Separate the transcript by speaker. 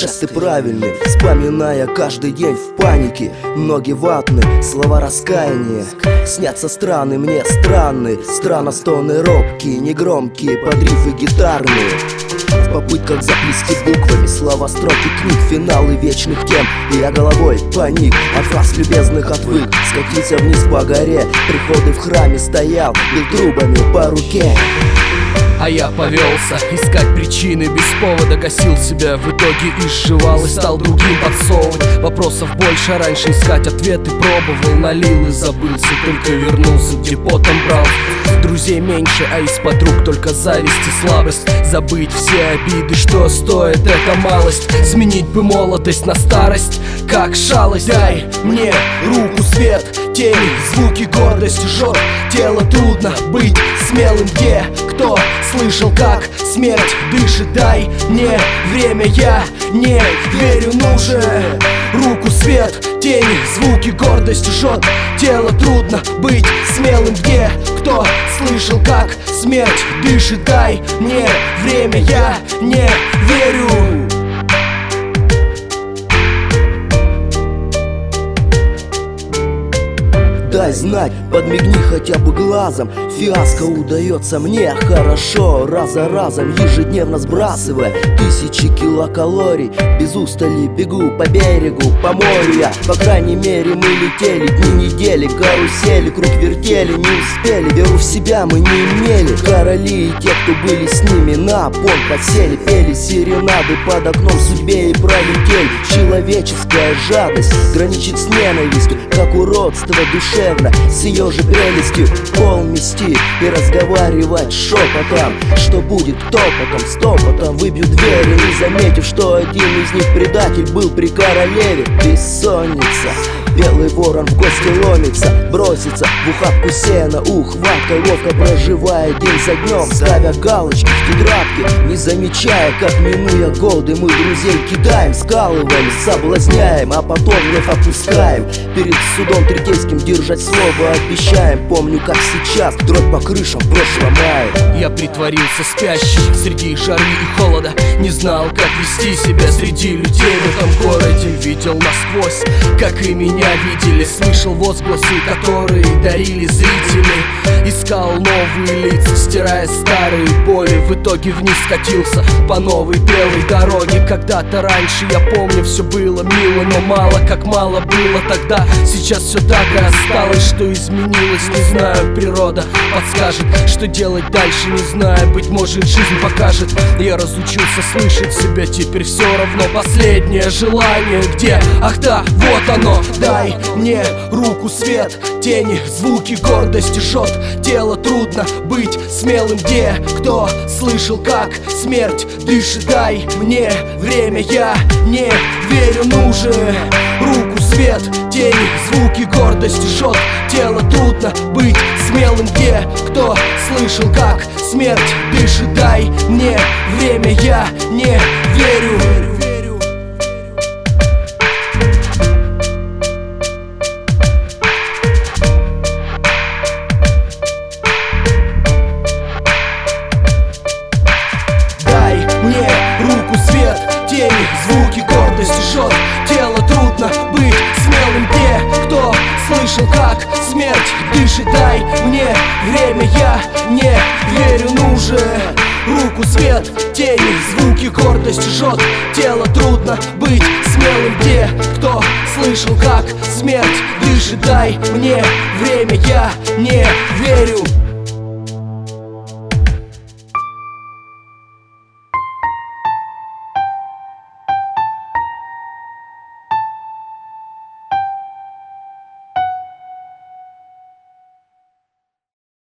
Speaker 1: жесты правильные, вспоминая каждый день в панике. Ноги ватные, слова раскаяния. Снятся страны мне странные, странно стоны робкие, негромкие, подрифы гитарные. В попытках заплести буквами слова, строки книг, финалы вечных тем. И я головой паник, от фраз любезных отвык. Скатился вниз по горе, приходы в храме стоял, бил трубами по руке.
Speaker 2: А я повелся искать причины, без повода гасил себя, в итоге изживал и стал другим подсовывать. Вопросов больше, раньше искать ответы пробовал, налил и забылся, только вернулся, где потом брал. Друзей меньше, а из подруг только зависть и слабость. Забыть все обиды, что стоит эта малость. Сменить бы молодость на старость, как шалость. Дай мне руку, свет, тени, звуки, гордость жжет. Тело трудно быть смелым, где кто слышал, как смерть дышит. Дай мне время, я не верю, нужен руку, свет, тени, звуки, гордость жжет. Тело трудно быть смелым, где кто слышал, как смерть дышит. Дай мне время, я не верю.
Speaker 1: Дай знать, подмигни хотя бы глазом. Фиаско удается мне хорошо, раз за разом, ежедневно сбрасывая тысячи килокалорий. Без устали бегу по берегу, по морю я. По крайней мере мы летели дни, недели, карусели, круг вертели, не успели. Веру в себя мы не имели. Короли и те, кто были с ними, на понт подсели, пели серенады под окном судьбе и пролетели. Человеческая жадность граничит с ненавистью, как уродство душе. С ее же прелестью пол мести и разговаривать шепотом. Что будет топотом, стопотом выбьют двери, не заметив, что один из них предатель был при королеве. Бессонница, белый ворон в гости ломится, бросится в ухапку сена, ухваткой ловко проживая день за днем, ставя галочки в тетрадке, не замечая, как минуя годы мы друзей кидаем, скалываем, соблазняем, а потом вновь опускаем. Перед судом третейским держать слово обещаем. Помню, как сейчас дробь по крышам в прошлом мае.
Speaker 2: Я притворился спящим среди жары и холода, не знал, как вести себя среди людей в этом городе. Видел насквозь, как и меня видели, слышал возгласы, которые дарили зрители. Искал новые лица, стирая старые боли. В итоге вниз скатился по новой белой дороге. Когда-то раньше, я помню, все было мило, но мало, как мало было тогда. Сейчас все так и осталось, что изменилось, не знаю, природа подскажет, что делать дальше, не знаю, быть может жизнь покажет. Я разучился слышать себя, теперь все равно. Последнее желание, где? Ах да, вот оно. Дай мне руку, свет, тени, звуки, гордость жжет. Тело трудно быть смелым, где? Кто слышал, как смерть дышит? Дай мне время, я не верю, нужен руку, свет, тени, звуки, гордость жжет. Тело трудно быть смелым, где? Кто слышал, как смерть дышит? Дай мне время, я не верю. Мне руку, свет, тени, звуки, гордость жжет. Тело трудно быть смелым, где? Кто слышал, как смерть дышит? Дай мне время, я не верю, нужен руку, свет, тени, звуки, гордость жжет. Тело трудно быть смелым, где? Кто слышал, как смерть дышит? Дай мне время, я не верю.